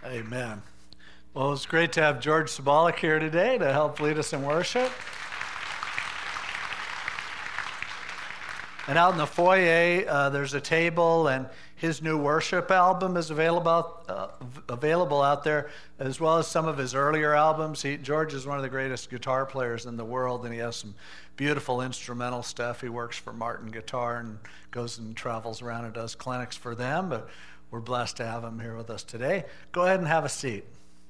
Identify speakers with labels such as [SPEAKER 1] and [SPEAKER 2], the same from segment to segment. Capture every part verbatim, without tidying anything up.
[SPEAKER 1] Amen. Well, it's great to have George Sabalik here today to help lead us in worship. And out in the foyer, uh, there's a table, and his new worship album is available uh, available out there, as well as some of his earlier albums. He, George is one of the greatest guitar players in the world, and he has some beautiful instrumental stuff. He works for Martin Guitar and goes and travels around and does clinics for them, but we're blessed to have him here with us today. Go ahead and have a seat.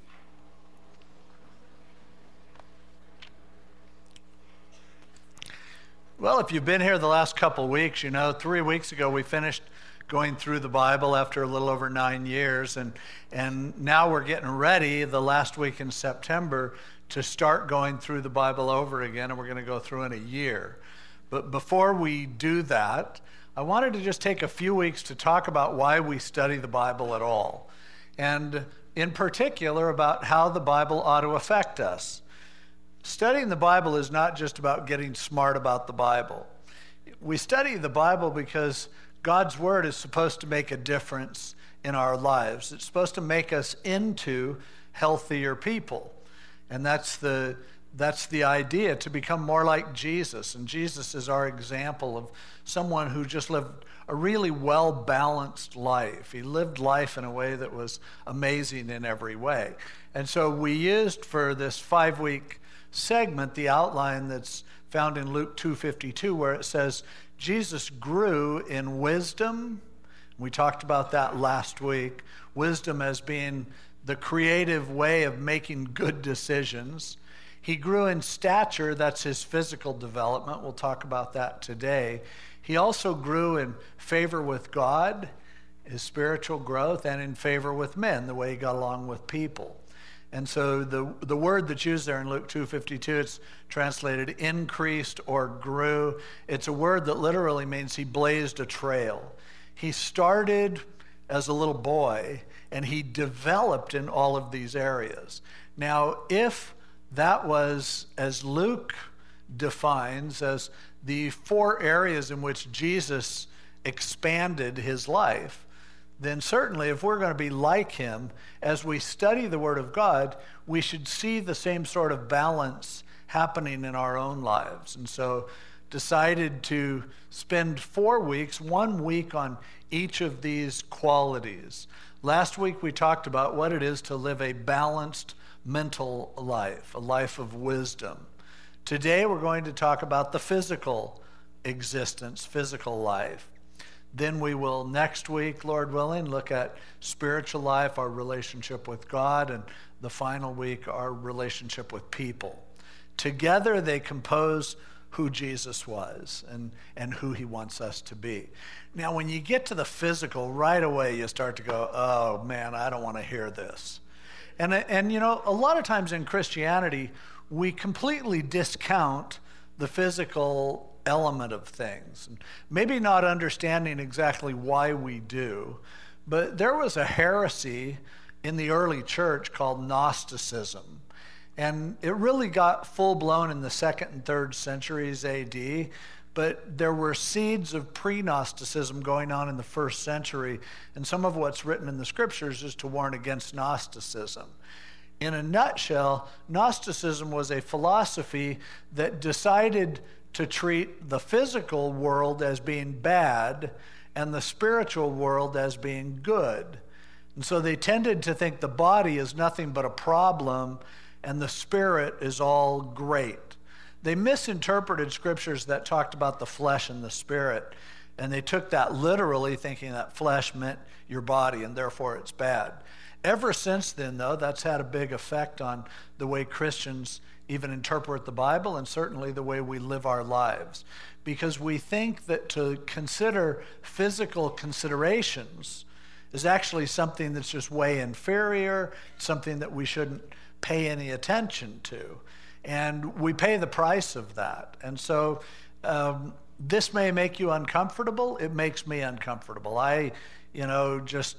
[SPEAKER 1] Well, if you've been here the last couple weeks, you know, three weeks ago we finished going through the Bible after a little over nine years, and and now we're getting ready the last week in September to start going through the Bible over again, and we're going to go through in a year. But before we do that, I wanted to just take a few weeks to talk about why we study the Bible at all, and in particular about how the Bible ought to affect us. Studying the Bible is not just about getting smart about the Bible. We study the Bible because God's Word is supposed to make a difference in our lives. It's supposed to make us into healthier people. And that's the, that's the idea, to become more like Jesus. And Jesus is our example of someone who just lived a really well-balanced life. He lived life in a way that was amazing in every way. And so we used for this five-week segment the outline that's found in Luke two fifty-two, where it says Jesus grew in wisdom. We talked about that last week. Wisdom as being the creative way of making good decisions. He grew in stature, that's his physical development. We'll talk about that today. He also grew in favor with God, his spiritual growth, and in favor with men, the way he got along with people. And so the the word that's used there in Luke two fifty-two, it's translated increased or grew. It's a word that literally means he blazed a trail. He started as a little boy, and he developed in all of these areas. Now, if that was, as Luke defines, as the four areas in which Jesus expanded his life, then certainly if we're going to be like him, as we study the Word of God, we should see the same sort of balance happening in our own lives. And so decided to spend four weeks, one week on each of these qualities. Last week we talked about what it is to live a balanced mental life, a life of wisdom. Today we're going to talk about the physical existence, physical life. Then we will, next week, Lord willing, look at spiritual life, our relationship with God, and the final week, our relationship with people. Together, they compose who Jesus was and, and who he wants us to be. Now, when you get to the physical, right away, you start to go, oh, man, I don't want to hear this. And, and you know, a lot of times in Christianity, we completely discount the physical element of things. Maybe not understanding exactly why we do, but there was a heresy in the early church called Gnosticism. And it really got full-blown in the second and third centuries A D, but there were seeds of pre-Gnosticism going on in the first century, and some of what's written in the scriptures is to warn against Gnosticism. In a nutshell, Gnosticism was a philosophy that decided to treat the physical world as being bad and the spiritual world as being good. And so they tended to think the body is nothing but a problem and the spirit is all great. They misinterpreted scriptures that talked about the flesh and the spirit, and they took that literally, thinking that flesh meant your body and therefore it's bad. Ever since then, though, that's had a big effect on the way Christians even interpret the Bible, and certainly the way we live our lives. Because we think that to consider physical considerations is actually something that's just way inferior, something that we shouldn't pay any attention to. And we pay the price of that. And so um, this may make you uncomfortable. It makes me uncomfortable. I, you know, just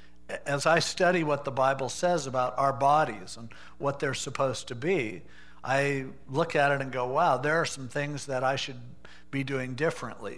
[SPEAKER 1] as I study what the Bible says about our bodies and what they're supposed to be, I look at it and go, wow, there are some things that I should be doing differently.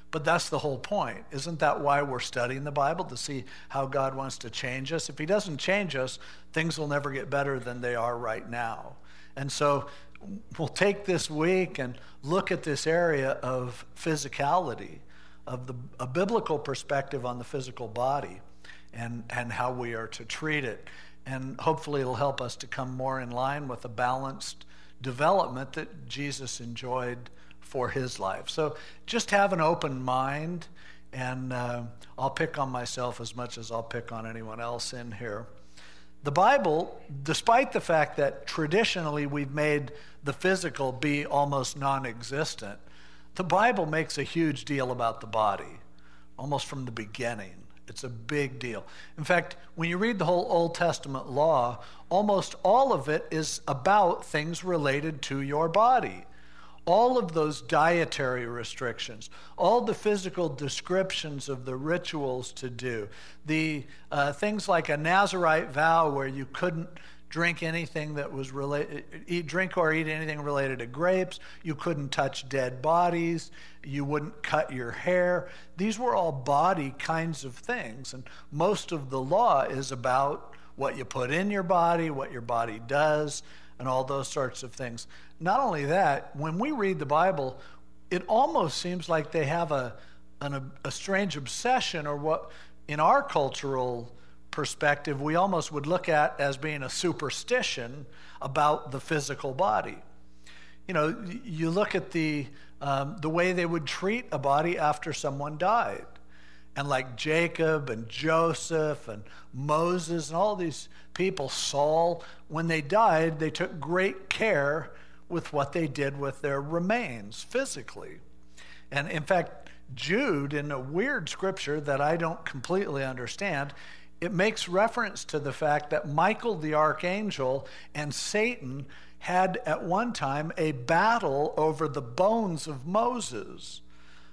[SPEAKER 1] But that's the whole point. Isn't that why we're studying the Bible? To see how God wants to change us? If he doesn't change us, things will never get better than they are right now. And so we'll take this week and look at this area of physicality, of the, a biblical perspective on the physical body and, and how we are to treat it. And hopefully it'll help us to come more in line with a balanced development that Jesus enjoyed for his life. So just have an open mind, and uh, I'll pick on myself as much as I'll pick on anyone else in here. The Bible, despite the fact that traditionally we've made the physical be almost non-existent, the Bible makes a huge deal about the body, almost from the beginning. It's a big deal. In fact, when you read the whole Old Testament law, almost all of it is about things related to your body. All of those dietary restrictions, all the physical descriptions of the rituals to do, the uh, things like a Nazirite vow where you couldn't drink anything that was related, eat, drink or eat anything related to grapes, you couldn't touch dead bodies, you wouldn't cut your hair. These were all body kinds of things, and most of the law is about what you put in your body, what your body does, and all those sorts of things. Not only that, when we read the Bible, it almost seems like they have a, an, a strange obsession, or what in our cultural perspective we almost would look at as being a superstition about the physical body. You know, you look at the, um, the way they would treat a body after someone died. And like Jacob and Joseph and Moses and all these people, Saul, when they died, they took great care with what they did with their remains physically. And in fact, Jude, in a weird scripture that I don't completely understand, it makes reference to the fact that Michael the archangel and Satan had at one time a battle over the bones of Moses.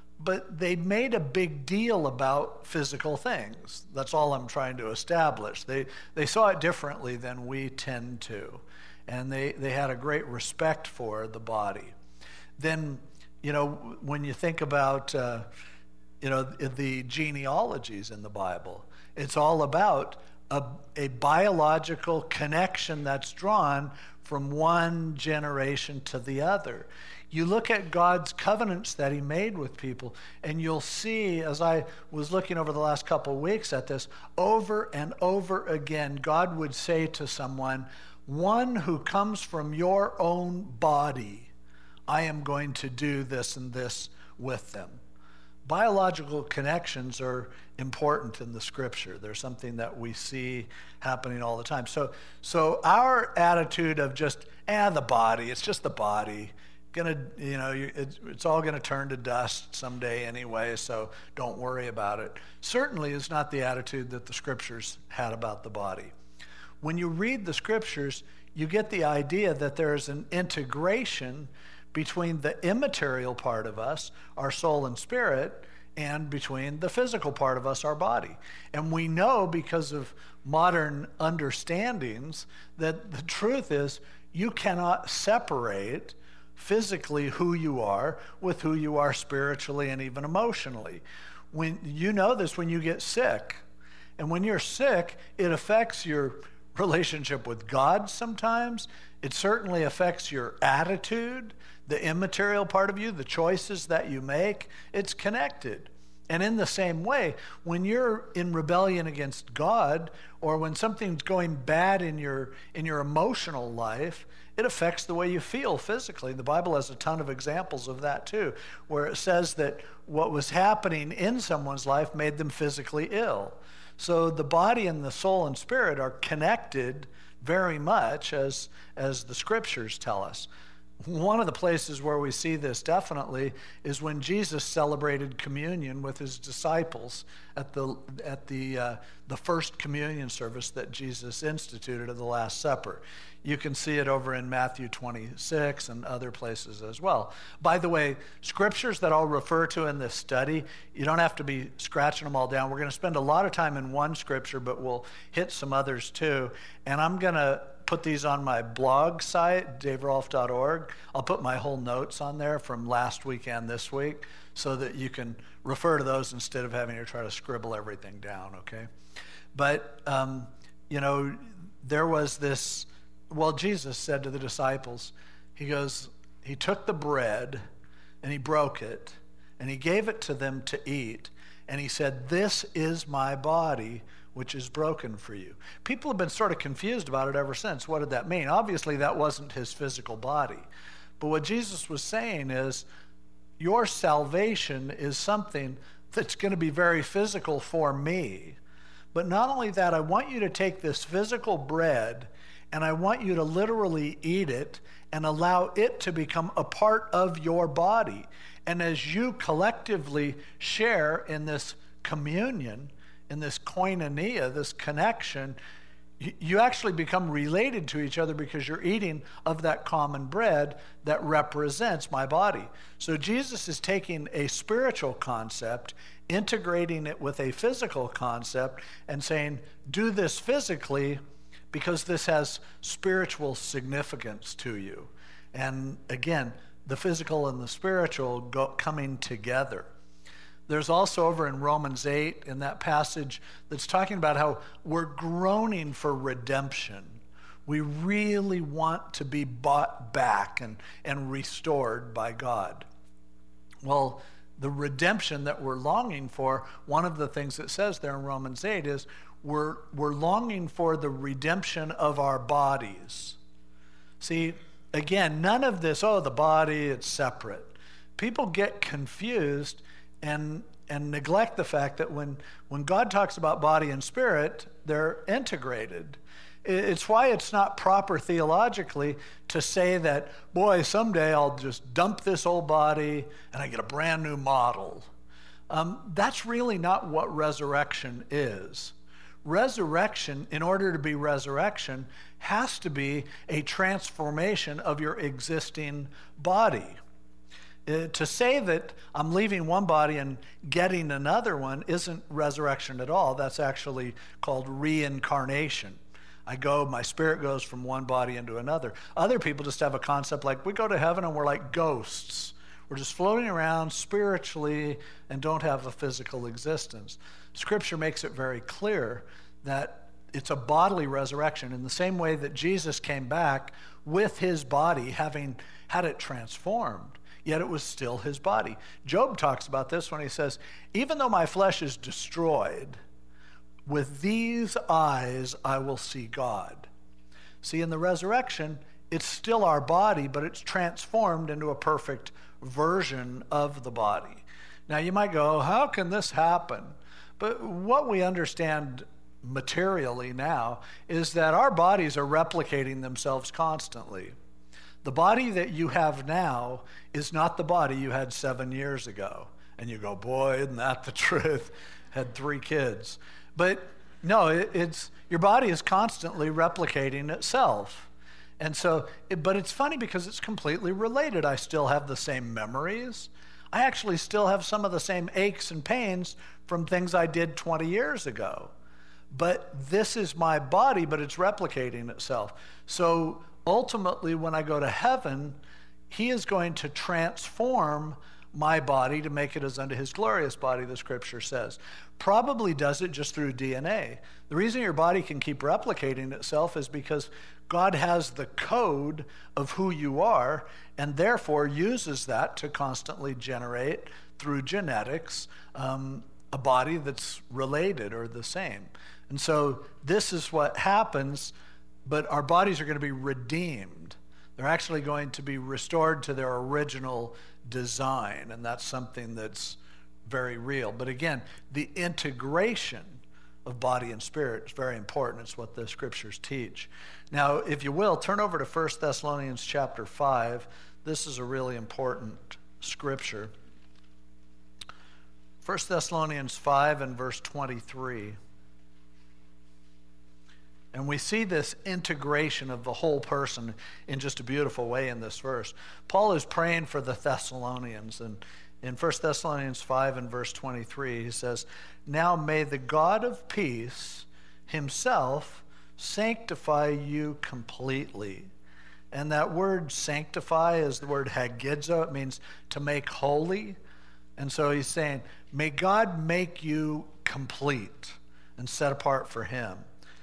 [SPEAKER 1] But they made a big deal about physical things. That's all I'm trying to establish. They they saw it differently than we tend to. And they, they had a great respect for the body. Then, you know, when you think about, uh, you know, the genealogies in the Bible, it's all about a, a biological connection that's drawn from one generation to the other. You look at God's covenants that he made with people, and you'll see, as I was looking over the last couple of weeks at this, over and over again, God would say to someone, one who comes from your own body, I am going to do this and this with them. Biological connections are important in the scripture. They're something that we see happening all the time. So, so our attitude of just, eh, the body, it's just the body, gonna, you know, it's, it's all gonna turn to dust someday anyway, so don't worry about it, certainly is not the attitude that the scriptures had about the body. When you read the scriptures, you get the idea that there is an integration between the immaterial part of us, our soul and spirit, and between the physical part of us, our body. And we know, because of modern understandings, that the truth is you cannot separate physically who you are with who you are spiritually and even emotionally. When you know this when you get sick. And when you're sick, it affects your relationship with God sometimes. It certainly affects your attitude, the immaterial part of you, the choices that you make. It's connected. And in the same way, when you're in rebellion against God, or when something's going bad in your in your emotional life, it affects the way you feel physically. The Bible has a ton of examples of that too, where it says that what was happening in someone's life made them physically ill. So the body and the soul and spirit are connected very much, as, as the scriptures tell us. One of the places where we see this definitely is when Jesus celebrated communion with his disciples at the at the uh, the first communion service that Jesus instituted of the Last Supper. You can see it over in Matthew twenty-six and other places as well. By the way, scriptures that I'll refer to in this study, you don't have to be scratching them all down. We're going to spend a lot of time in one scripture, but we'll hit some others too. And I'm going to put these on my blog site, dave rolfe dot org. I'll put my whole notes on there from last week and this week so that you can refer to those instead of having to try to scribble everything down, okay? But, um, you know, there was this, well, Jesus said to the disciples, he goes, he took the bread and he broke it and he gave it to them to eat. And he said, this is my body, which is broken for you. People have been sort of confused about it ever since. What did that mean? Obviously, that wasn't his physical body. But what Jesus was saying is, your salvation is something that's going to be very physical for me. But not only that, I want you to take this physical bread and I want you to literally eat it and allow it to become a part of your body. And as you collectively share in this communion, in this koinonia, this connection, you actually become related to each other because you're eating of that common bread that represents my body. So Jesus is taking a spiritual concept, integrating it with a physical concept, and saying, do this physically because this has spiritual significance to you. And again, the physical and the spiritual go, coming together. There's also over in Romans eight, in that passage that's talking about how we're groaning for redemption. We really want to be bought back and, and restored by God. Well, the redemption that we're longing for, one of the things it says there in Romans eight is we're, we're longing for the redemption of our bodies. See, again, none of this, oh, the body, it's separate. People get confused and and neglect the fact that when, when God talks about body and spirit, they're integrated. It's why it's not proper theologically to say that, boy, someday I'll just dump this old body and I get a brand new model. Um, that's really not what resurrection is. Resurrection, in order to be resurrection, has to be a transformation of your existing body. Uh, to say that I'm leaving one body and getting another one isn't resurrection at all. That's actually called reincarnation. I go, my spirit goes from one body into another. Other people just have a concept like we go to heaven and we're like ghosts. We're just floating around spiritually and don't have a physical existence. Scripture makes it very clear that it's a bodily resurrection in the same way that Jesus came back with his body having had it transformed. Yet it was still his body. Job talks about this when he says, even though my flesh is destroyed, with these eyes I will see God. See, in the resurrection, it's still our body, but it's transformed into a perfect version of the body. Now you might go, how can this happen? But what we understand materially now is that our bodies are replicating themselves constantly. The body that you have now is not the body you had seven years ago. And you go, boy, isn't that the truth? Had three kids. But no, it, it's your body is constantly replicating itself. And so, it, but it's funny because it's completely related. I still have the same memories. I actually still have some of the same aches and pains from things I did twenty years ago. But this is my body, but it's replicating itself. So ultimately, when I go to heaven, he is going to transform my body to make it as unto his glorious body, the scripture says. Probably does it just through D N A. The reason your body can keep replicating itself is because God has the code of who you are and therefore uses that to constantly generate through genetics um, a body that's related or the same. And so this is what happens. But our bodies are going to be redeemed. They're actually going to be restored to their original design, and that's something that's very real. But again, the integration of body and spirit is very important. It's what the scriptures teach. Now, if you will, turn over to First Thessalonians chapter five. This is a really important scripture. First Thessalonians five and verse twenty-three. And we see this integration of the whole person in just a beautiful way in this verse. Paul is praying for the Thessalonians. And in First Thessalonians five and verse twenty-three, he says, now may the God of peace himself sanctify you completely. And that word sanctify is the word hagidzo. It means to make holy. And so he's saying, may God make you complete and set apart for him.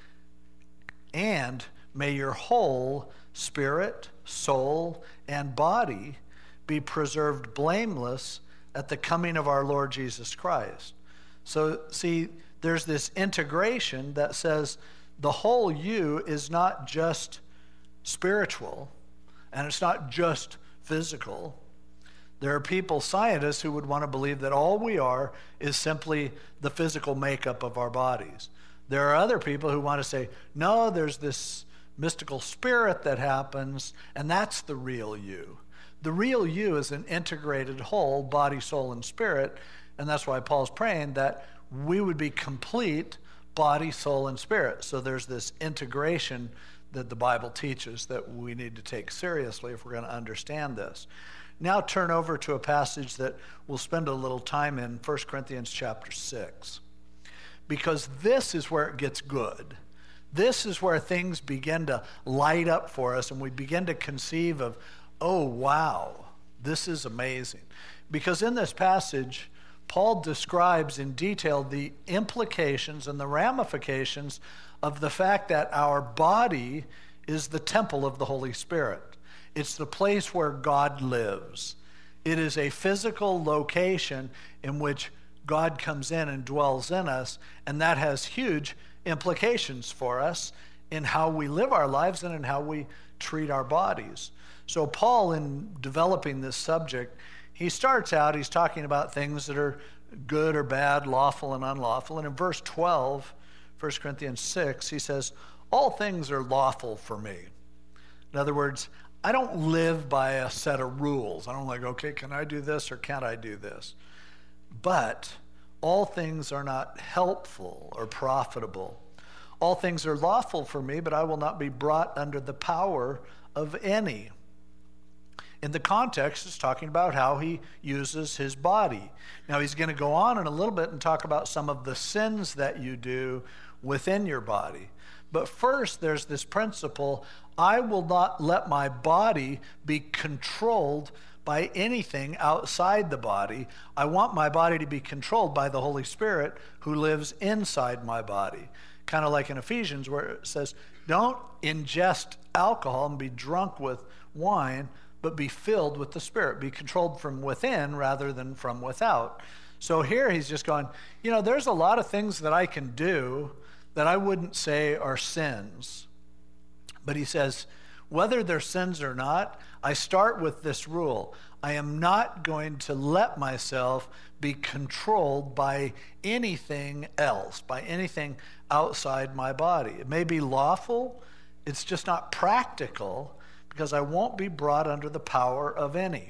[SPEAKER 1] And may your whole spirit, soul, and body be preserved blameless at the coming of our Lord Jesus Christ. So see, there's this integration that says the whole you is not just spiritual, and it's not just physical. There are people, scientists, who would want to believe that all we are is simply the physical makeup of our bodies. There are other people who want to say, no, there's this mystical spirit that happens, and that's the real you. The real you is an integrated whole, body, soul, and spirit, and that's why Paul's praying that we would be complete body, soul, and spirit. So there's this integration that the Bible teaches that we need to take seriously if we're going to understand this. Now turn over to a passage that we'll spend a little time in, First Corinthians chapter six. Because this is where it gets good. This is where things begin to light up for us and we begin to conceive of, oh, wow, this is amazing. Because in this passage, Paul describes in detail the implications and the ramifications of the fact that our body is the temple of the Holy Spirit. It's the place where God lives. It is a physical location in which God comes in and dwells in us, and that has huge implications for us in how we live our lives and in how we treat our bodies. So Paul, in developing this subject, he starts out, he's talking about things that are good or bad, lawful and unlawful. And in verse twelve, First Corinthians six, he says, all things are lawful for me. In other words, I don't live by a set of rules. I don't like, okay, can I do this or can't I do this? But all things are not helpful or profitable. All things are lawful for me, but I will not be brought under the power of any. In the context, it's talking about how he uses his body. Now, he's going to go on in a little bit and talk about some of the sins that you do within your body. But first, there's this principle, I will not let my body be controlled by anything outside the body. I want my body to be controlled by the Holy Spirit who lives inside my body. Kind of like in Ephesians where it says, don't ingest alcohol and be drunk with wine, but be filled with the Spirit. Be controlled from within rather than from without. So here he's just going, you know, there's a lot of things that I can do that I wouldn't say are sins. But he says, whether they're sins or not, I start with this rule. I am not going to let myself be controlled by anything else, by anything outside my body. It may be lawful, it's just not practical, because I won't be brought under the power of any.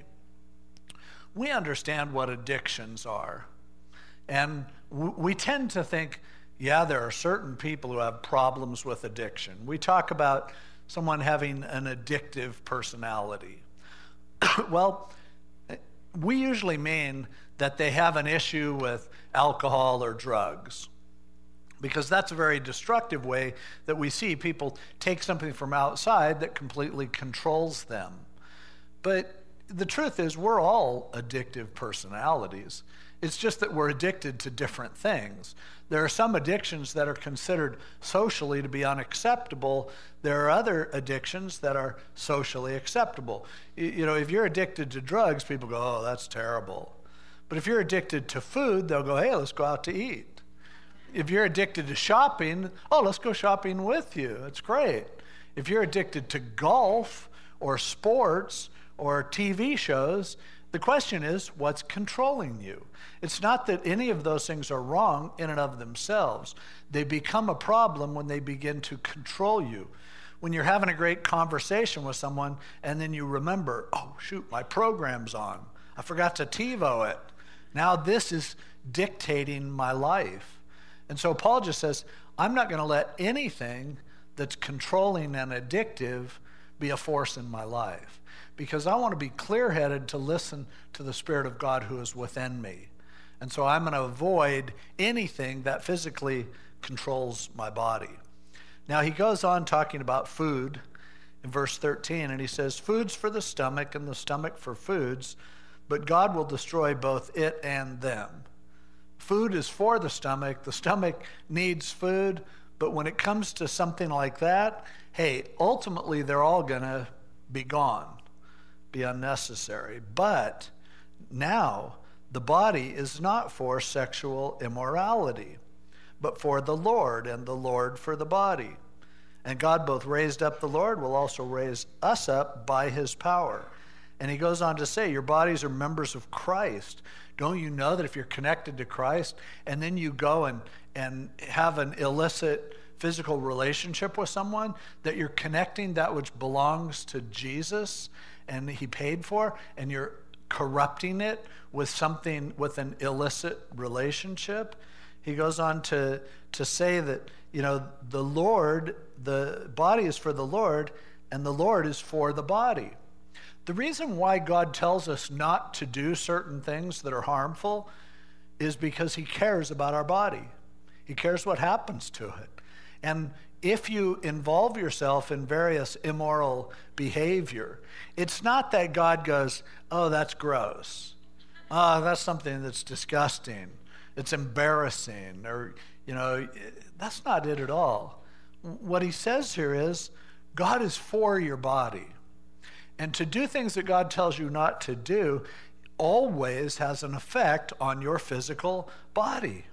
[SPEAKER 1] We understand what addictions are. And we tend to think, yeah, there are certain people who have problems with addiction. We talk about someone having an addictive personality. Well, we usually mean that they have an issue with alcohol or drugs, because that's a very destructive way that we see people take something from outside that completely controls them. But the truth is, we're all addictive personalities. It's just that we're addicted to different things. There are some addictions that are considered socially to be unacceptable. There are other addictions that are socially acceptable. You know, if you're addicted to drugs, people go, oh, that's terrible. But if you're addicted to food, they'll go, hey, let's go out to eat. If you're addicted to shopping, oh, let's go shopping with you. It's great. If you're addicted to golf or sports or T V shows, the question is, what's controlling you? It's not that any of those things are wrong in and of themselves. They become a problem when they begin to control you. When you're having a great conversation with someone and then you remember, oh, shoot, my program's on. I forgot to TiVo it. Now this is dictating my life. And so Paul just says, I'm not going to let anything that's controlling and addictive be a force in my life, because I want to be clear-headed to listen to the Spirit of God who is within me. And so I'm going to avoid anything that physically controls my body. Now he goes on talking about food in verse thirteen, and he says, food's for the stomach and the stomach for foods, but God will destroy both it and them. Food is for the stomach. The stomach needs food, but when it comes to something like that, hey, ultimately they're all going to be gone, be unnecessary. But now the body is not for sexual immorality, but for the Lord, and the Lord for the body. And God both raised up the Lord, will also raise us up by his power. And he goes on to say, your bodies are members of Christ. Don't you know that if you're connected to Christ and then you go and, and have an illicit physical relationship with someone, that you're connecting that which belongs to Jesus and he paid for, and you're corrupting it with something, with an illicit relationship? He goes on to, to say that, you know, the Lord, the body is for the Lord, and the Lord is for the body. The reason why God tells us not to do certain things that are harmful is because he cares about our body. He cares what happens to it. And if you involve yourself in various immoral behavior, it's not that God goes, oh, that's gross. Oh, that's something that's disgusting. It's embarrassing, or, you know, that's not it at all. What he says here is, God is for your body. And to do things that God tells you not to do always has an effect on your physical body.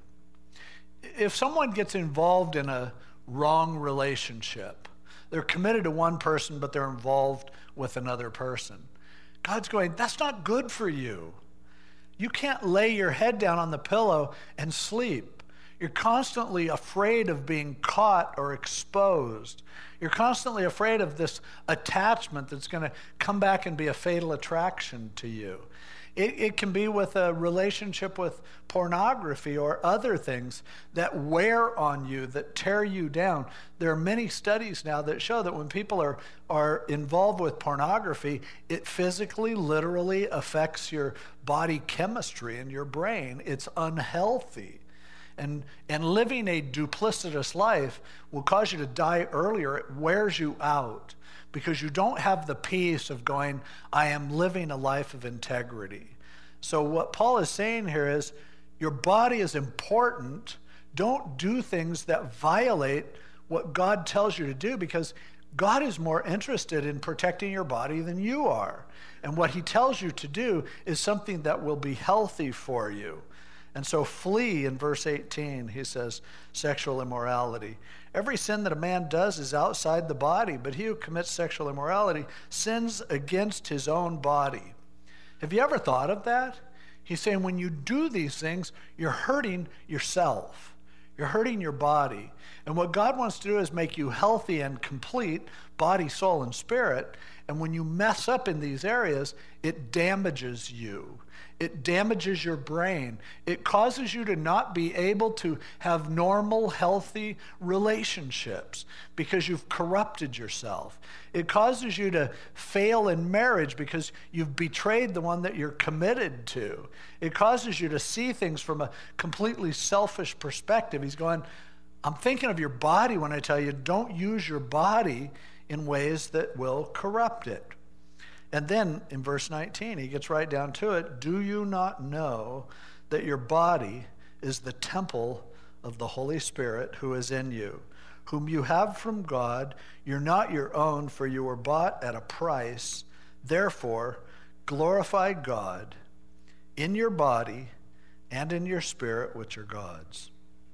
[SPEAKER 1] If someone gets involved in a wrong relationship, they're committed to one person, but they're involved with another person, God's going, that's not good for you. You can't lay your head down on the pillow and sleep. You're constantly afraid of being caught or exposed. You're constantly afraid of this attachment that's going to come back and be a fatal attraction to you. It, it can be with a relationship with pornography or other things that wear on you, that tear you down. There are many studies now that show that when people are, are involved with pornography, it physically, literally affects your body chemistry and your brain. It's unhealthy. And, and living a duplicitous life will cause you to die earlier. It wears you out because you don't have the peace of going, I am living a life of integrity. So what Paul is saying here is, your body is important. Don't do things that violate what God tells you to do, because God is more interested in protecting your body than you are. And what he tells you to do is something that will be healthy for you. And so flee, in verse eighteen, he says, sexual immorality. Every sin that a man does is outside the body, but he who commits sexual immorality sins against his own body. Have you ever thought of that? He's saying when you do these things, you're hurting yourself. You're hurting your body. And what God wants to do is make you healthy and complete, body, soul, and spirit. And when you mess up in these areas, it damages you. It damages your brain. It causes you to not be able to have normal, healthy relationships because you've corrupted yourself. It causes you to fail in marriage because you've betrayed the one that you're committed to. It causes you to see things from a completely selfish perspective. He's going, I'm thinking of your body when I tell you, don't use your body in ways that will corrupt it. And then in verse nineteen, he gets right down to it. Do you not know that your body is the temple of the Holy Spirit who is in you, whom you have from God? You're not your own, for you were bought at a price. Therefore, glorify God in your body and in your spirit, which are God's.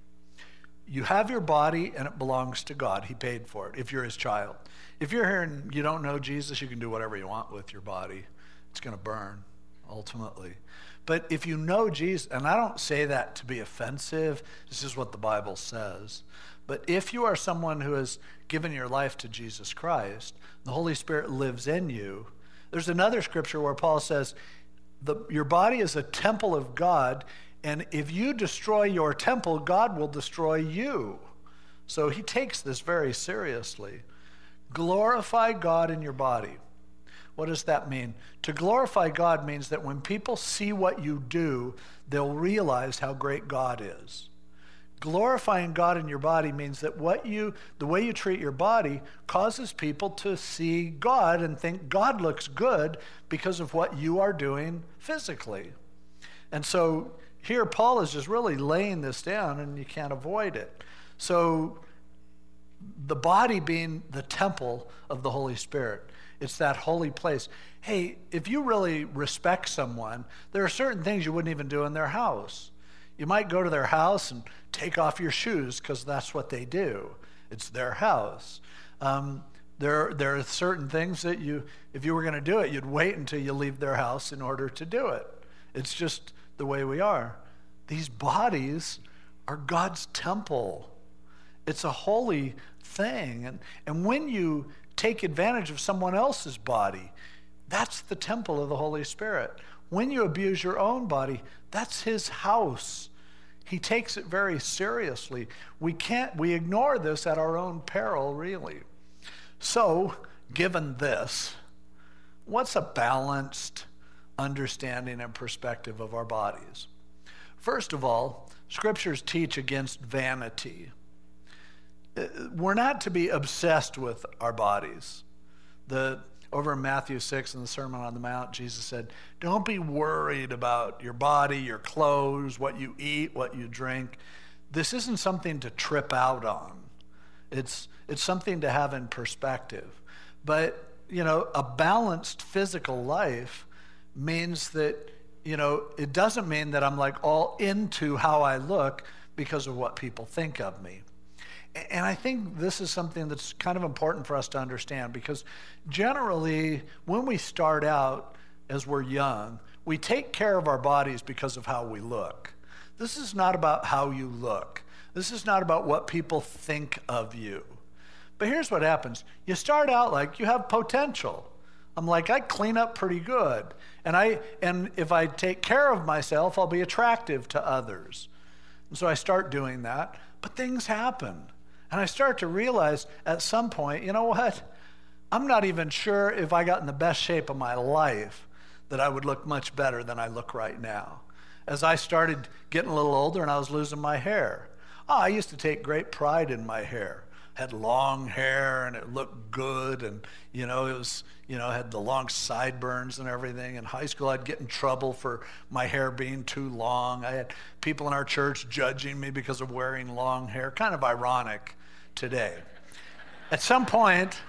[SPEAKER 1] You have your body, and it belongs to God. He paid for it if you're his child. If you're here and you don't know Jesus, you can do whatever you want with your body. It's going to burn, ultimately. But if you know Jesus, and I don't say that to be offensive, this is what the Bible says. But if you are someone who has given your life to Jesus Christ, the Holy Spirit lives in you. There's another scripture where Paul says, the, your body is a temple of God, and if you destroy your temple, God will destroy you. So he takes this very seriously. Glorify God in your body. What does that mean? To glorify God means that when people see what you do, they'll realize how great God is. glorifying God in your body means that what you, the way you treat your body causes people to see God and think God looks good because of what you are doing physically. And so here Paul is just really laying this down, and you can't avoid it. So the body being the temple of the Holy Spirit, it's that holy place. Hey, if you really respect someone, there are certain things you wouldn't even do in their house. You might go to their house and take off your shoes because that's what they do. It's their house. Um, there, there are certain things that you, if you were going to do it, you'd wait until you leave their house in order to do it. It's just the way we are. These bodies are God's temple. It's a holy thing. And, and when you take advantage of someone else's body, that's the temple of the Holy Spirit. When you abuse your own body, that's his house. He takes it very seriously. We can't, we ignore this at our own peril, really. So, given this, what's a balanced understanding and perspective of our bodies? First of all, scriptures teach against vanity. We're not to be obsessed with our bodies. The Over in Matthew six in the Sermon on the Mount, Jesus said, don't be worried about your body, your clothes, what you eat, what you drink. This isn't something to trip out on. It's, it's something to have in perspective. But, you know, a balanced physical life means that, you know, it doesn't mean that I'm like all into how I look because of what people think of me. And I think this is something that's kind of important for us to understand, because generally when we start out as we're young, we take care of our bodies because of how we look. This is not about how you look. This is not about what people think of you. But here's what happens. You start out like you have potential. I'm like, I clean up pretty good. And I and if I take care of myself, I'll be attractive to others. And so I start doing that, but things happen. And I start to realize at some point, you know what? I'm not even sure if I got in the best shape of my life that I would look much better than I look right now. As I started getting a little older and I was losing my hair. Oh, I used to take great pride in my hair. Had long hair and it looked good, and you know, it was, you know, had the long sideburns and everything. In high school, I'd get in trouble for my hair being too long. I had people in our church judging me because of wearing long hair. Kind of ironic today. At some point,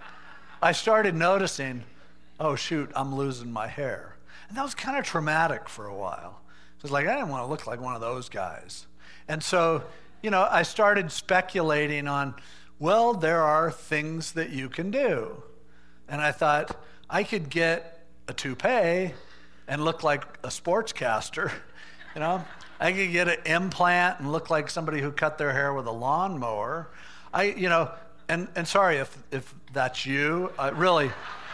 [SPEAKER 1] I started noticing, oh shoot, I'm losing my hair. And that was kind of traumatic for a while. It was like, I didn't want to look like one of those guys. And so, you know, I started speculating on, well, there are things that you can do. And I thought, I could get a toupee and look like a sportscaster, you know? I could get an implant and look like somebody who cut their hair with a lawnmower. I, you know, and, and sorry if, if that's you, I really,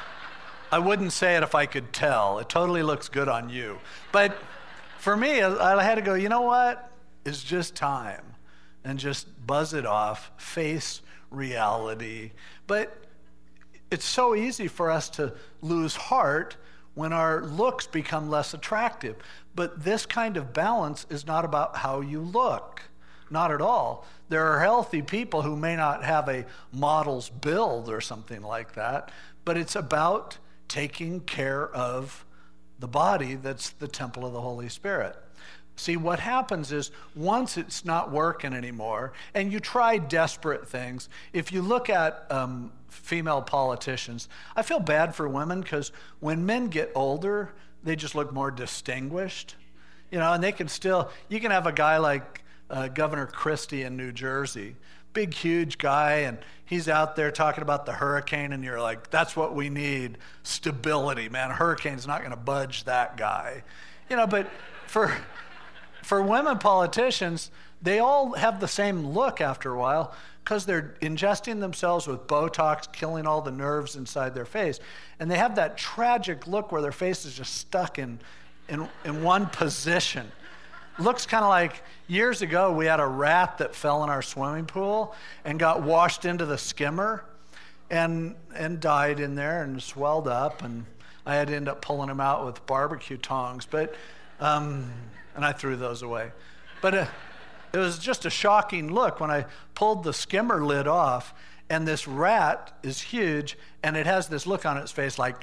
[SPEAKER 1] I wouldn't say it if I could tell. It totally looks good on you. But for me, I had to go, you know what? It's just time. And just buzz it off, face reality. But it's so easy for us to lose heart when our looks become less attractive. But this kind of balance is not about how you look. Not at all. There are healthy people who may not have a model's build or something like that, but it's about taking care of the body that's the temple of the Holy Spirit. See, what happens is once it's not working anymore and you try desperate things, if you look at um, female politicians, I feel bad for women because when men get older, they just look more distinguished, you know, and they can still, you can have a guy like uh, Governor Christie in New Jersey, big, huge guy, and he's out there talking about the hurricane, and you're like, that's what we need, stability, man. A hurricane's not going to budge that guy, you know, but for... For women politicians, they all have the same look after a while because they're ingesting themselves with Botox, killing all the nerves inside their face. And they have that tragic look where their face is just stuck in, in, in one position. Looks kind of like years ago we had a rat that fell in our swimming pool and got washed into the skimmer and, and died in there and swelled up. And I had to end up pulling him out with barbecue tongs. But... Um, And I threw those away. But uh, it was just a shocking look when I pulled the skimmer lid off, and this rat is huge, and it has this look on its face like,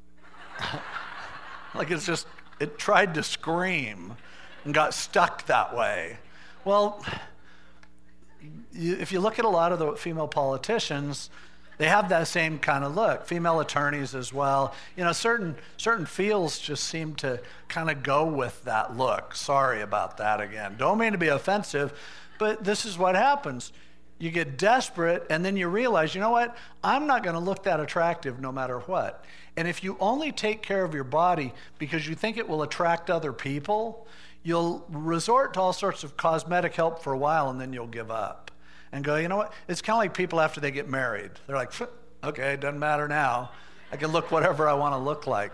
[SPEAKER 1] like it's just, it tried to scream and got stuck that way. Well, you, if you look at a lot of the female politicians, they have that same kind of look. Female attorneys as well. You know, certain certain fields just seem to kind of go with that look. Sorry about that again. Don't mean to be offensive, but this is what happens. You get desperate, and then you realize, you know what? I'm not going to look that attractive no matter what. And if you only take care of your body because you think it will attract other people, you'll resort to all sorts of cosmetic help for a while, and then you'll give up and go, you know what? It's kind of like people after they get married. They're like, okay, it doesn't matter now. I can look whatever I want to look like.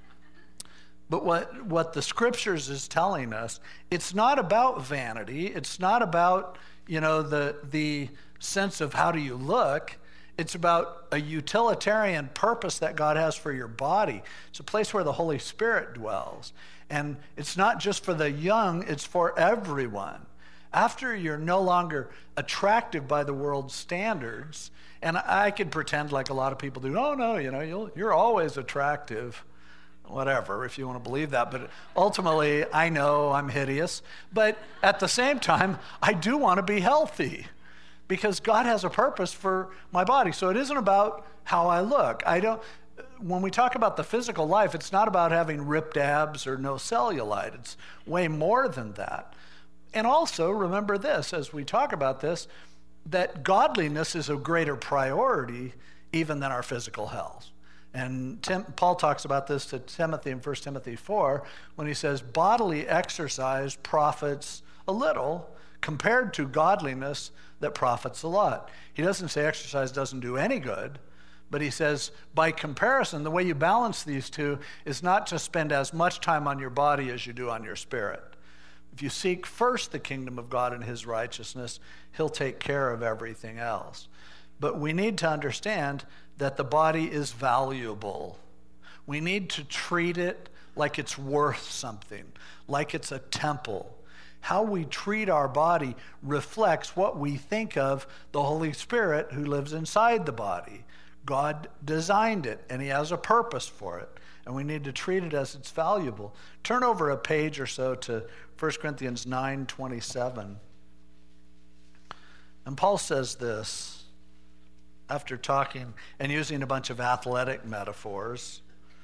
[SPEAKER 1] But what, what the scriptures is telling us, it's not about vanity. It's not about, you know, the, the sense of how do you look. It's about a utilitarian purpose that God has for your body. It's a place where the Holy Spirit dwells. And it's not just for the young, it's for everyone. After you're no longer attractive by the world's standards, and I could pretend like a lot of people do, oh no, you know, you'll, you're always attractive, whatever, if you want to believe that. But ultimately, I know I'm hideous. But at the same time, I do want to be healthy because God has a purpose for my body. So it isn't about how I look. I don't, when we talk about the physical life, it's not about having ripped abs or no cellulite. It's way more than that. And also, remember this, as we talk about this, that godliness is a greater priority even than our physical health. And Tim, Paul talks about this to Timothy in First Timothy four when he says, bodily exercise profits a little compared to godliness that profits a lot. He doesn't say exercise doesn't do any good, but he says, by comparison, the way you balance these two is not to spend as much time on your body as you do on your spirit. If you seek first the kingdom of God and his righteousness, he'll take care of everything else. But we need to understand that the body is valuable. We need to treat it like it's worth something, like it's a temple. How we treat our body reflects what we think of the Holy Spirit who lives inside the body. God designed it, and he has a purpose for it, and we need to treat it as it's valuable. Turn over a page or so to First Corinthians nine twenty-seven. And Paul says this, after talking and using a bunch of athletic metaphors.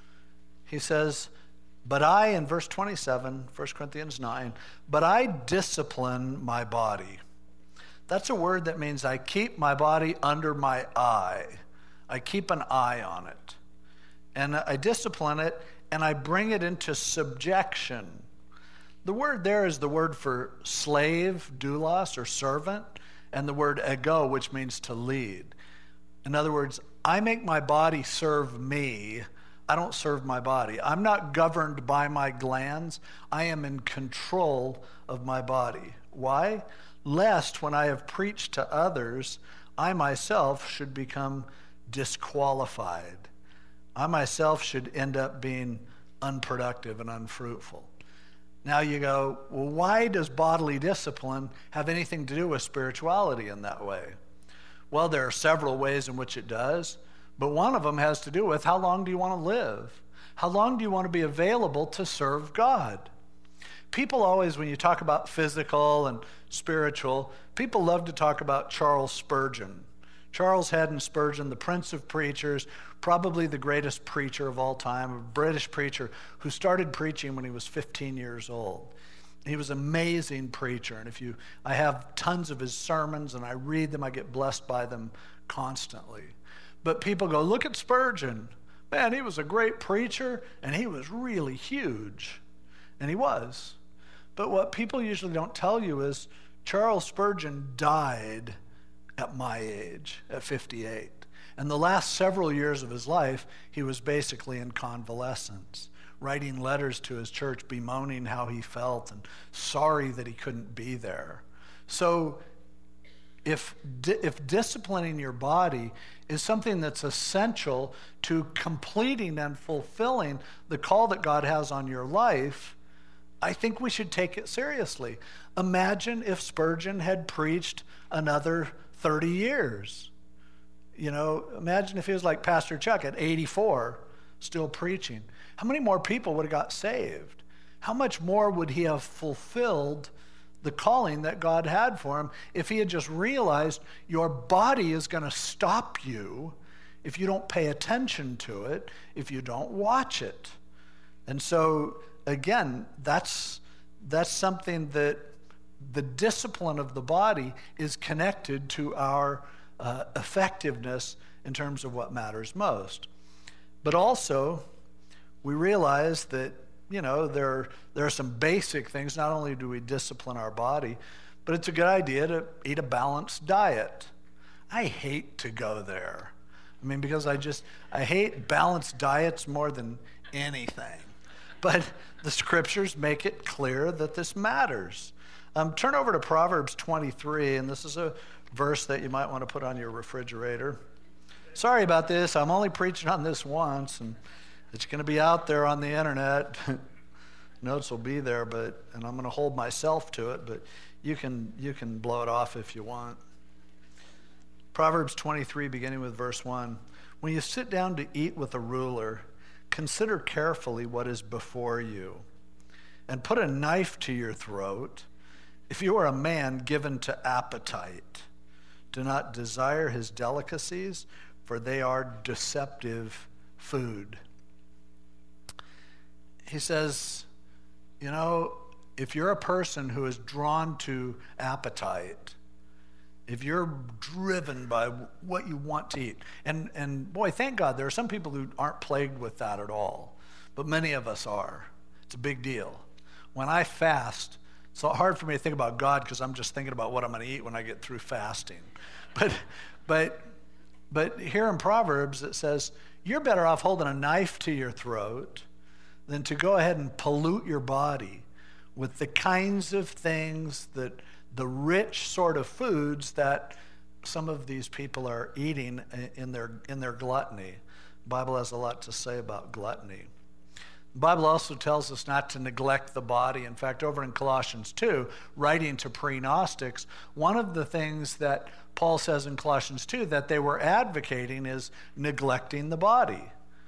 [SPEAKER 1] He says, but I, in verse twenty-seven, First Corinthians nine, but I discipline my body. That's a word that means I keep my body under my eye. I keep an eye on it. And I discipline it, and I bring it into subjection. The word there is the word for slave, doulos, or servant, and the word ego, which means to lead. In other words, I make my body serve me. I don't serve my body. I'm not governed by my glands. I am in control of my body. Why? Lest when I have preached to others, I myself should become disqualified. I myself should end up being unproductive and unfruitful. Now you go, well, why does bodily discipline have anything to do with spirituality in that way? Well, there are several ways in which it does, but one of them has to do with how long do you want to live? How long do you want to be available to serve God? People always, when you talk about physical and spiritual, people love to talk about Charles Spurgeon. Charles Haddon Spurgeon, the Prince of Preachers, probably the greatest preacher of all time, a British preacher who started preaching when he was fifteen years old. He was an amazing preacher, and if you, I have tons of his sermons, and I read them, I get blessed by them constantly. But people go, look at Spurgeon. Man, he was a great preacher, and he was really huge. And he was. But what people usually don't tell you is Charles Spurgeon died at my age, at fifty-eight. And the last several years of his life, he was basically in convalescence, writing letters to his church, bemoaning how he felt and sorry that he couldn't be there. So if, di- if disciplining your body is something that's essential to completing and fulfilling the call that God has on your life, I think we should take it seriously. Imagine if Spurgeon had preached another thirty years. You know, imagine if he was like Pastor Chuck at eighty-four, still preaching. How many more people would have got saved? How much more would he have fulfilled the calling that God had for him if he had just realized your body is going to stop you if you don't pay attention to it, if you don't watch it? And so, again, that's that's something that the discipline of the body is connected to our uh, effectiveness in terms of what matters most. But also, we realize that, you know, there, there are some basic things. Not only do we discipline our body, but it's a good idea to eat a balanced diet. I hate to go there. I mean, because I just, I hate balanced diets more than anything. But the scriptures make it clear that this matters. Um, turn over to Proverbs twenty-three, and this is a verse that you might want to put on your refrigerator. Sorry about this. I'm only preaching on this once, and it's going to be out there on the internet. Notes will be there, but and I'm going to hold myself to it, but you can you can blow it off if you want. Proverbs twenty-three, beginning with verse one. When you sit down to eat with a ruler, consider carefully what is before you, and put a knife to your throat. If you are a man given to appetite, do not desire his delicacies, for they are deceptive food. He says, you know, if you're a person who is drawn to appetite, if you're driven by what you want to eat, and, and boy, thank God, there are some people who aren't plagued with that at all, but many of us are. It's a big deal. When I fast, it's hard for me to think about God because I'm just thinking about what I'm going to eat when I get through fasting. But, but, but here in Proverbs it says, you're better off holding a knife to your throat than to go ahead and pollute your body with the kinds of things that the rich sort of foods that some of these people are eating in their in their gluttony. The Bible has a lot to say about gluttony. The Bible also tells us not to neglect the body. In fact, over in Colossians two, writing to pre-Gnostics, one of the things that Paul says in Colossians two that they were advocating is neglecting the body.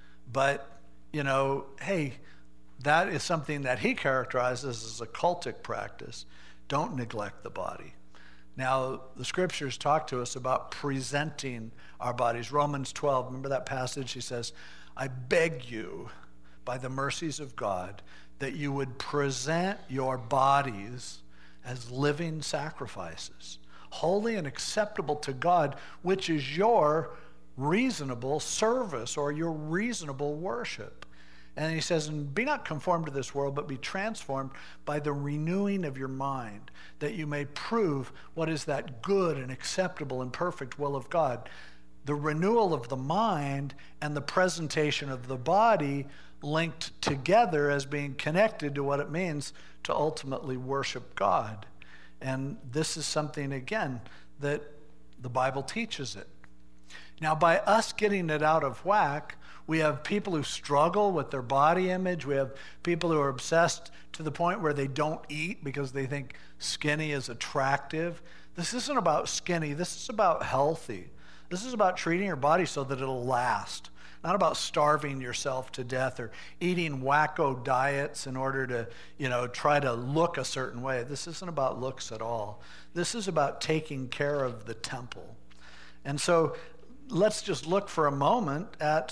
[SPEAKER 1] But, you know, hey, that is something that he characterizes as a cultic practice. Don't neglect the body. Now, the scriptures talk to us about presenting our bodies. Romans twelve, remember that passage? He says, I beg you, by the mercies of God, that you would present your bodies as living sacrifices, holy and acceptable to God, which is your reasonable service or your reasonable worship. And he says, and be not conformed to this world, but be transformed by the renewing of your mind, that you may prove what is that good and acceptable and perfect will of God. The renewal of the mind and the presentation of the body linked together as being connected to what it means to ultimately worship God. And this is something, again, that the Bible teaches it. Now, by us getting it out of whack, we have people who struggle with their body image. We have people who are obsessed to the point where they don't eat because they think skinny is attractive. This isn't about skinny. This is about healthy. This is about treating your body so that it'll last. Not about starving yourself to death or eating wacko diets in order to, you know, try to look a certain way. This isn't about looks at all. This is about taking care of the temple. And so let's just look for a moment at,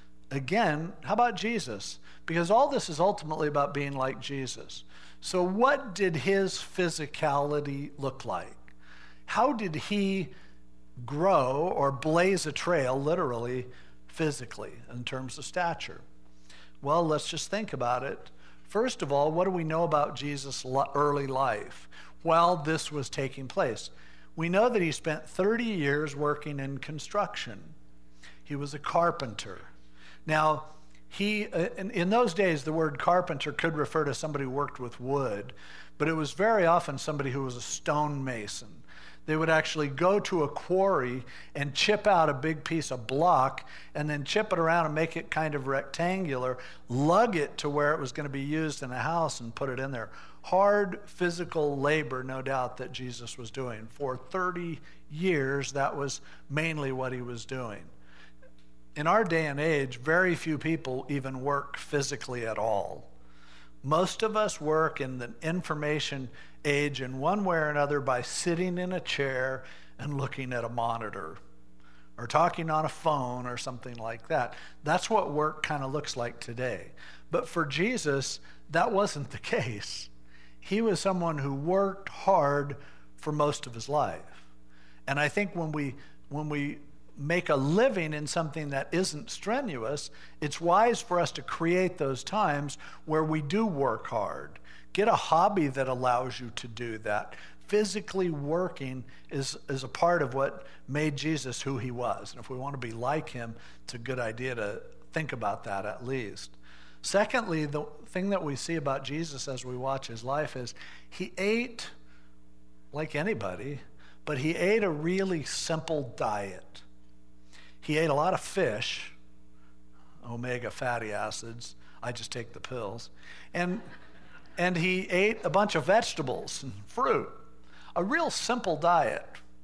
[SPEAKER 1] again, how about Jesus? Because all this is ultimately about being like Jesus. So what did his physicality look like? How did he grow or blaze a trail, literally, physically, in terms of stature? Well, let's just think about it. First of all, what do we know about Jesus' early life while this was taking place? We know that he spent thirty years working in construction. He was a carpenter. Now, he in, in those days, the word carpenter could refer to somebody who worked with wood, but it was very often somebody who was a stonemason. they would actually go to a quarry and chip out a big piece of block and then chip it around and make it kind of rectangular, lug it to where it was going to be used in a house and put it in there. Hard physical labor, no doubt, that Jesus was doing. For thirty years, that was mainly what he was doing. In our day and age, very few people even work physically at all. Most of us work in the information age in one way or another by sitting in a chair and looking at a monitor or talking on a phone or something like that. That's what work kind of looks like today. But for Jesus, that wasn't the case. He was someone who worked hard for most of his life. And I think when we when we make a living in something that isn't strenuous, it's wise for us to create those times where we do work hard. Get a hobby that allows you to do that. Physically working is, is a part of what made Jesus who he was. And if we want to be like him, it's a good idea to think about that at least. Secondly, the thing that we see about Jesus as we watch his life is he ate like anybody, but he ate a really simple diet. He ate a lot of fish, omega fatty acids. I just take the pills. And, and he ate a bunch of vegetables and fruit. A real simple diet.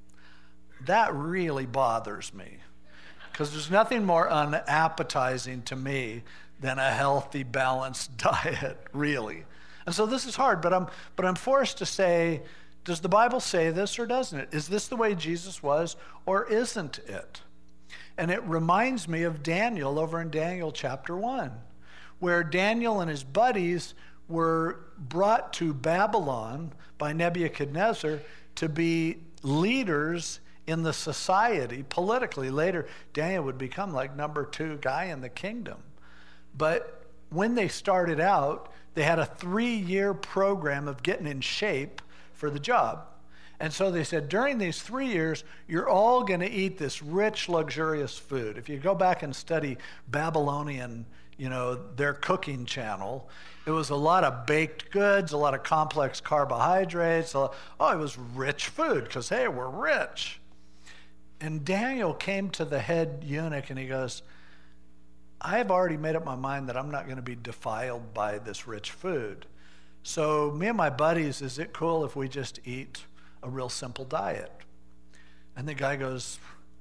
[SPEAKER 1] That really bothers me, because there's nothing more unappetizing to me than a healthy, balanced diet, really. And so this is hard, but I'm, but I'm forced to say, does the Bible say this or doesn't it? Is this the way Jesus was or isn't it? And it reminds me of Daniel over in Daniel chapter one, where Daniel and his buddies were brought to Babylon by Nebuchadnezzar to be leaders in the society politically. Later, Daniel would become like number two guy in the kingdom. But when they started out, they had a three-year program of getting in shape for the job. And so they said, during these three years, you're all going to eat this rich, luxurious food. If you go back and study Babylonian, you know, their cooking channel, it was a lot of baked goods, a lot of complex carbohydrates. Oh, it was rich food because, hey, we're rich. And Daniel came to the head eunuch and he goes, I have already made up my mind that I'm not going to be defiled by this rich food. So me and my buddies, is it cool if we just eat a real simple diet? And the guy goes,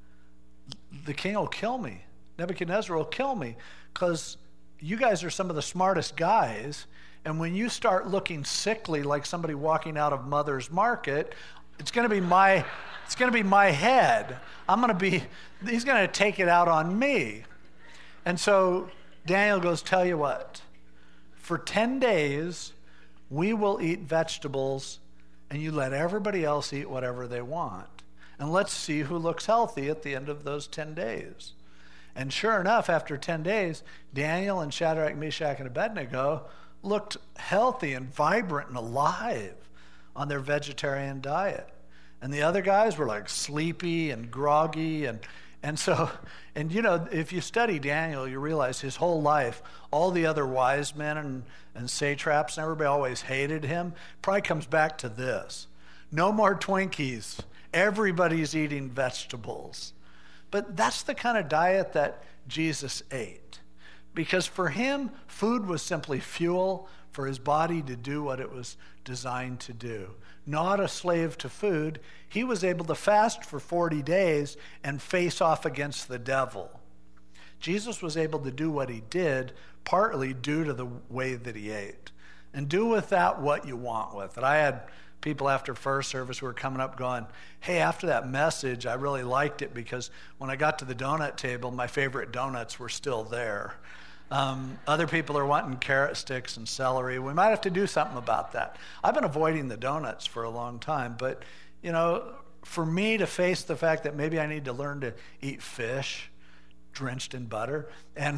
[SPEAKER 1] the king will kill me. Nebuchadnezzar will kill me because you guys are some of the smartest guys. And when you start looking sickly like somebody walking out of Mother's Market, it's going to be my, it's going to be my head. I'm going to be, he's going to take it out on me. And so Daniel goes, tell you what, for ten days, we will eat vegetables and you let everybody else eat whatever they want. And let's see who looks healthy at the end of those ten days. And sure enough, after ten days, Daniel and Shadrach, Meshach, and Abednego looked healthy and vibrant and alive on their vegetarian diet. And the other guys were like sleepy and groggy. And, and so, and you know, if you study Daniel, you realize his whole life, all the other wise men and, and satraps and everybody always hated him. Probably comes back to this. No more Twinkies. Everybody's eating vegetables. But that's the kind of diet that Jesus ate. Because for him, food was simply fuel for his body to do what it was designed to do. Not a slave to food, he was able to fast for forty days and face off against the devil. Jesus was able to do what he did partly due to the way that he ate. And do with that what you want with it. I had people after first service who were coming up going, hey, after that message, I really liked it because when I got to the donut table, my favorite donuts were still there. Um, other people are wanting carrot sticks and celery. We might have to do something about that. I've been avoiding the donuts for a long time, but, you know, for me to face the fact that maybe I need to learn to eat fish drenched in butter and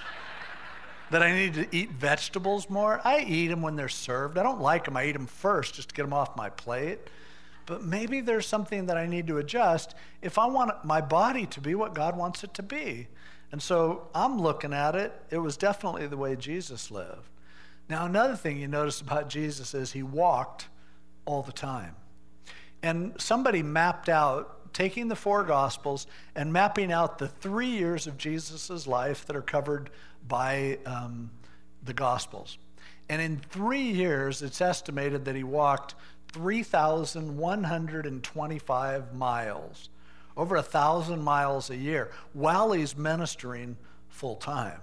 [SPEAKER 1] that I need to eat vegetables more, I eat them when they're served. I don't like them. I eat them first just to get them off my plate. But maybe there's something that I need to adjust if I want my body to be what God wants it to be. And so I'm looking at it, it was definitely the way Jesus lived. Now, another thing you notice about Jesus is he walked all the time. And somebody mapped out, taking the four Gospels and mapping out the three years of Jesus' life that are covered by um, the Gospels. And in three years, it's estimated that he walked three thousand one hundred twenty-five miles, over a thousand miles a year, while he's ministering full time.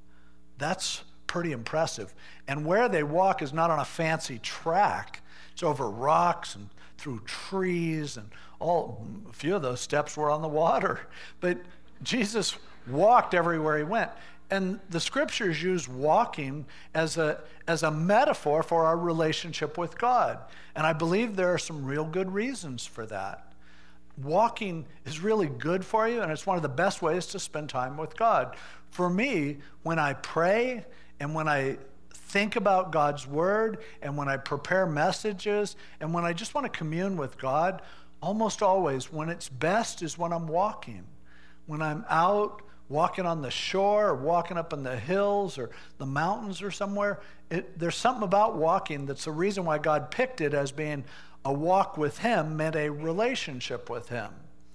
[SPEAKER 1] That's pretty impressive. And where they walk is not on a fancy track. It's over rocks and through trees, and all, a few of those steps were on the water. But Jesus walked everywhere he went. And the scriptures use walking as a, as a metaphor for our relationship with God. And I believe there are some real good reasons for that. Walking is really good for you, and it's one of the best ways to spend time with God. For me, when I pray and when I think about God's word and when I prepare messages and when I just want to commune with God, almost always when it's best is when I'm walking. When I'm out walking on the shore or walking up in the hills or the mountains or somewhere, it, there's something about walking that's the reason why God picked it as being a walk with him, meant a relationship with him.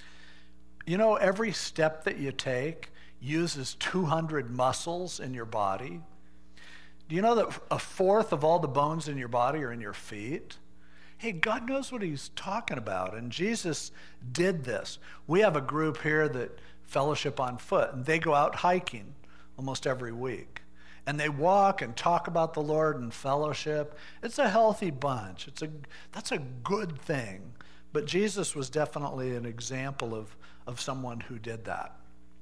[SPEAKER 1] You know, every step that you take uses two hundred muscles in your body. Do you know that a fourth of all the bones in your body are in your feet? Hey, God knows what he's talking about, and Jesus did this. We have a group here that fellowship on foot, and they go out hiking almost every week. And they walk and talk about the Lord and fellowship. It's a healthy bunch. It's a that's a good thing. But Jesus was definitely an example of, of someone who did that.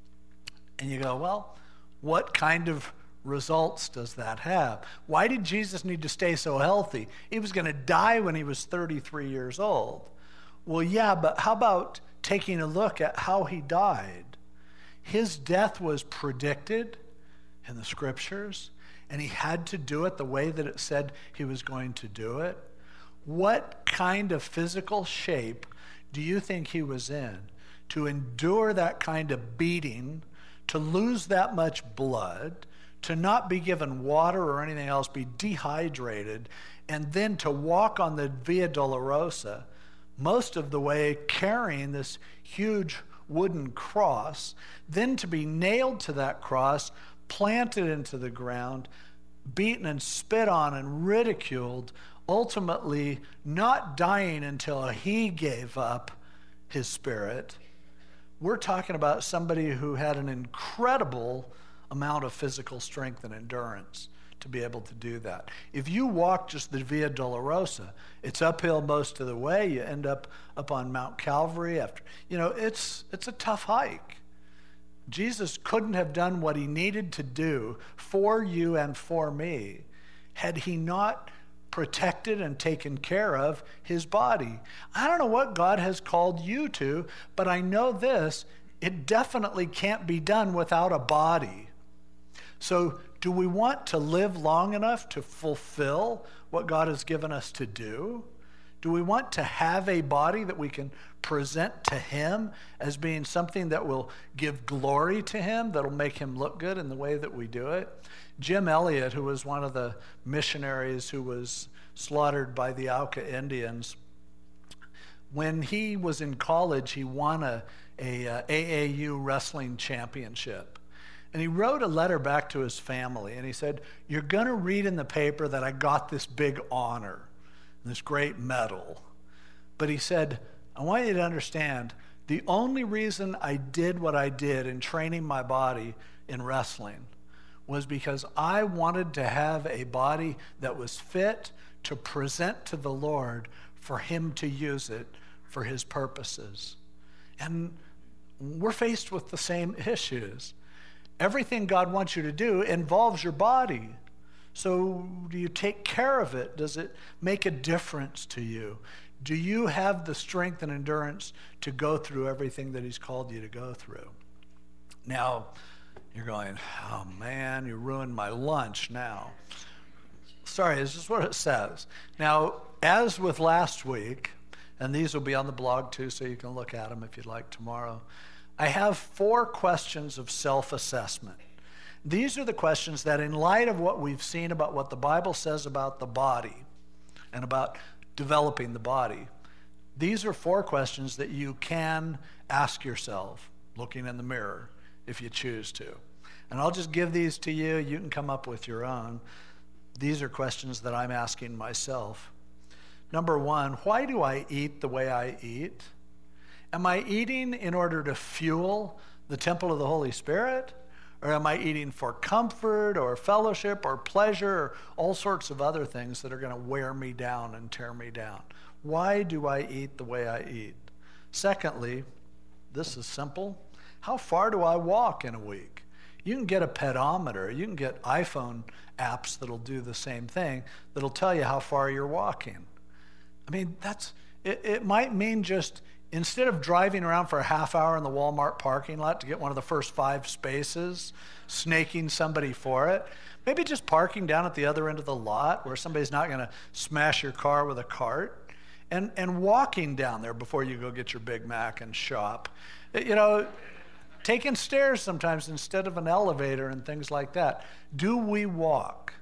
[SPEAKER 1] And you go, well, what kind of results does that have? Why did Jesus need to stay so healthy? He was going to die when he was thirty-three years old. Well, yeah, but how about taking a look at how he died? His death was predicted in the scriptures, and he had to do it the way that it said he was going to do it. What kind of physical shape do you think he was in to endure that kind of beating, to lose that much blood, to not be given water or anything else, be dehydrated, and then to walk on the Via Dolorosa, most of the way carrying this huge wooden cross, then to be nailed to that cross, planted into the ground, beaten and spit on and ridiculed, ultimately not dying until he gave up his spirit. We're talking about somebody who had an incredible amount of physical strength and endurance to be able to do that. If you walk just the Via Dolorosa, it's uphill most of the way. You end up up on Mount Calvary after, you know, it's it's a tough hike. Jesus couldn't have done what he needed to do for you and for me had he not protected and taken care of his body. I don't know what God has called you to, but I know this, it definitely can't be done without a body. So do we want to live long enough to fulfill what God has given us to do? Do we want to have a body that we can present to him as being something that will give glory to him, that'll make him look good in the way that we do it? Jim Elliot, who was one of the missionaries who was slaughtered by the Auca Indians, when he was in college, he won a, a, a A A U wrestling championship. And he wrote a letter back to his family, and he said, you're going to read in the paper that I got this big honor, this great medal. But he said, I want you to understand, the only reason I did what I did in training my body in wrestling was because I wanted to have a body that was fit to present to the Lord for him to use it for his purposes. And we're faced with the same issues. Everything God wants you to do involves your body. So do you take care of it? Does it make a difference to you? Do you have the strength and endurance to go through everything that he's called you to go through? Now, you're going, oh man, you ruined my lunch now. Sorry, this is what it says. Now, as with last week, and these will be on the blog too, so you can look at them if you'd like tomorrow, I have four questions of self-assessment. These are the questions that, in light of what we've seen about what the Bible says about the body and about developing the body, These are four questions that you can ask yourself looking in the mirror if you choose to. And I'll just give these to you. You can come up with your own. These are questions that I'm asking myself. Number one, why do I eat the way I eat? Am I eating in order to fuel the temple of the Holy Spirit? Or am I eating for comfort or fellowship or pleasure or all sorts of other things that are going to wear me down and tear me down? Why do I eat the way I eat? Secondly, this is simple. How far do I walk in a week? You can get a pedometer. You can get iPhone apps that'll do the same thing, that'll tell you how far you're walking. I mean, that's it, it might mean just instead of driving around for a half hour in the Walmart parking lot to get one of the first five spaces, snaking somebody for it, maybe just parking down at the other end of the lot where somebody's not going to smash your car with a cart, and, and walking down there before you go get your Big Mac and shop. You know, taking stairs sometimes instead of an elevator and things like that. Do we walk?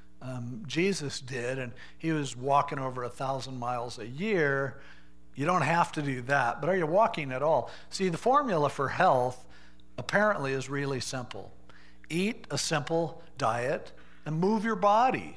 [SPEAKER 1] Um, Jesus did, and he was walking over a thousand miles a year. You don't have to do that, but are you walking at all? See, the formula for health apparently is really simple. Eat a simple diet and move your body.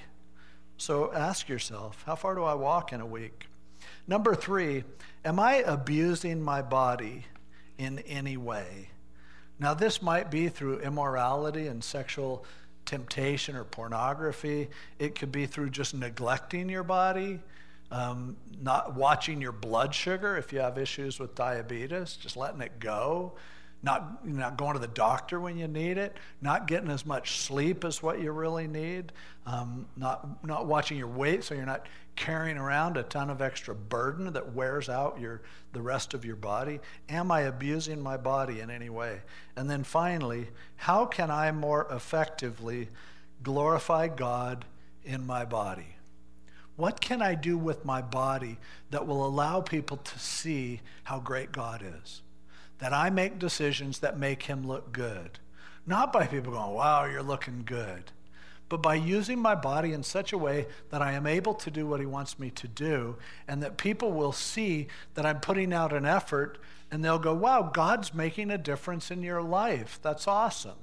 [SPEAKER 1] So ask yourself, how far do I walk in a week? Number three, am I abusing my body in any way? Now, this might be through immorality and sexual temptation or pornography. It could be through just neglecting your body. Um, not watching your blood sugar if you have issues with diabetes, just letting it go, not, not going to the doctor when you need it, not getting as much sleep as what you really need, um, not, not watching your weight so you're not carrying around a ton of extra burden that wears out your, the rest of your body. Am I abusing my body in any way? And then finally, how can I more effectively glorify God in my body? What can I do with my body that will allow people to see how great God is? That I make decisions that make him look good. Not by people going, wow, you're looking good. But by using my body in such a way that I am able to do what he wants me to do, and that people will see that I'm putting out an effort, and they'll go, wow, God's making a difference in your life. That's awesome.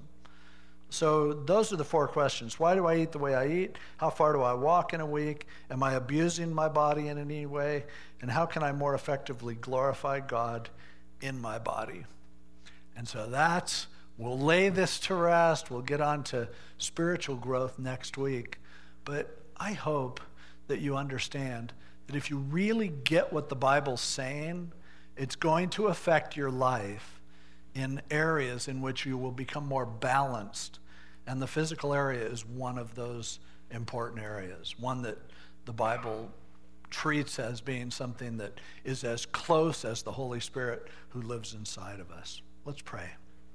[SPEAKER 1] So those are the four questions. Why do I eat the way I eat? How far do I walk in a week? Am I abusing my body in any way? And how can I more effectively glorify God in my body? And so that's, we'll lay this to rest. We'll get on to spiritual growth next week. But I hope that you understand that if you really get what the Bible's saying, it's going to affect your life in areas in which you will become more balanced. And the physical area is one of those important areas, one that the Bible treats as being something that is as close as the Holy Spirit who lives inside of us. Let's pray.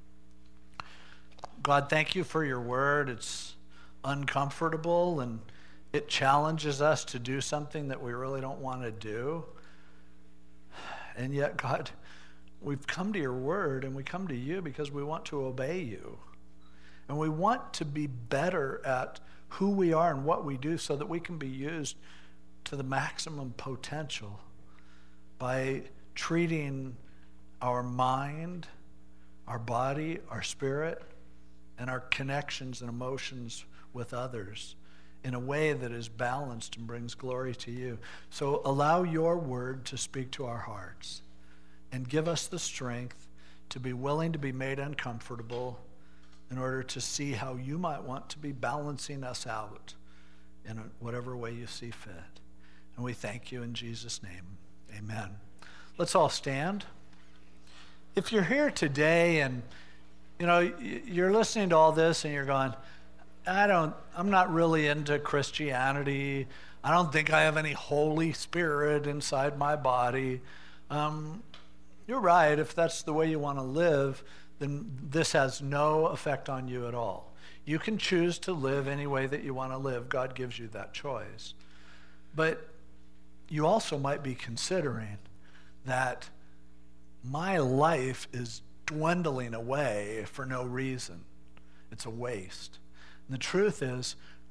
[SPEAKER 1] God, thank you for your word. It's uncomfortable and it challenges us to do something that we really don't want to do. And yet, God, we've come to your word and we come to you because we want to obey you. And we want to be better at who we are and what we do so that we can be used to the maximum potential by treating our mind, our body, our spirit, and our connections and emotions with others in a way that is balanced and brings glory to you. So allow your word to speak to our hearts and give us the strength to be willing to be made uncomfortable in order to see how you might want to be balancing us out in whatever way you see fit. And we thank you in Jesus' name. Amen. Let's all stand. If you're here today and you know you're listening to all this and you're going, I don't, I'm not really into Christianity. I don't think I have any Holy Spirit inside my body. Um, you're right. If that's the way you want to live, then this has no effect on you at all. You can choose to live any way that you want to live. God gives you that choice. But you also might be considering that my life is dwindling away for no reason. It's a waste. And the truth is,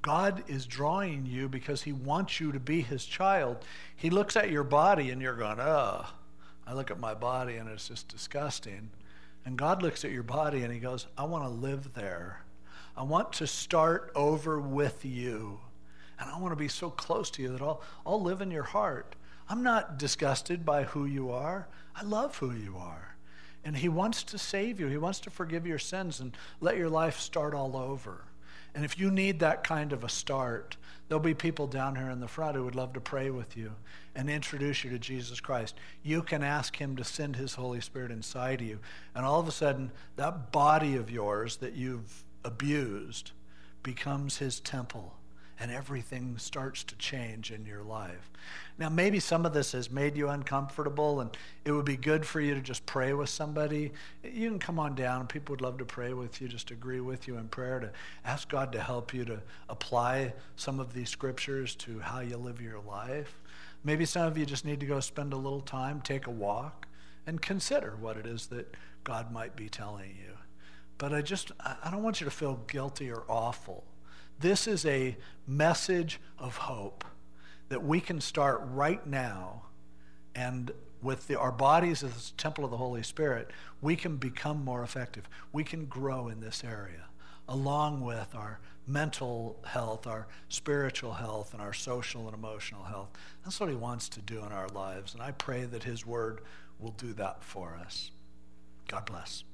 [SPEAKER 1] God is drawing you because he wants you to be his child. He looks at your body and you're going, oh, I look at my body and it's just disgusting. And God looks at your body and he goes, I want to live there. I want to start over with you. And I want to be so close to you that I'll, I'll live in your heart. I'm not disgusted by who you are. I love who you are. And he wants to save you. He wants to forgive your sins and let your life start all over. And if you need that kind of a start, there'll be people down here in the front who would love to pray with you and introduce you to Jesus Christ. You can ask him to send his Holy Spirit inside of you. And all of a sudden, that body of yours that you've abused becomes his temple. And everything starts to change in your life. Now, maybe some of this has made you uncomfortable, and it would be good for you to just pray with somebody. You can come on down, and people would love to pray with you, just agree with you in prayer, to ask God to help you to apply some of these scriptures to how you live your life. Maybe some of you just need to go spend a little time, take a walk, and consider what it is that God might be telling you. But I just, I don't want you to feel guilty or awful. This is a message of hope that we can start right now, and with the, our bodies as the temple of the Holy Spirit, we can become more effective. We can grow in this area, along with our mental health, our spiritual health, and our social and emotional health. That's what he wants to do in our lives, and I pray that his word will do that for us. God bless.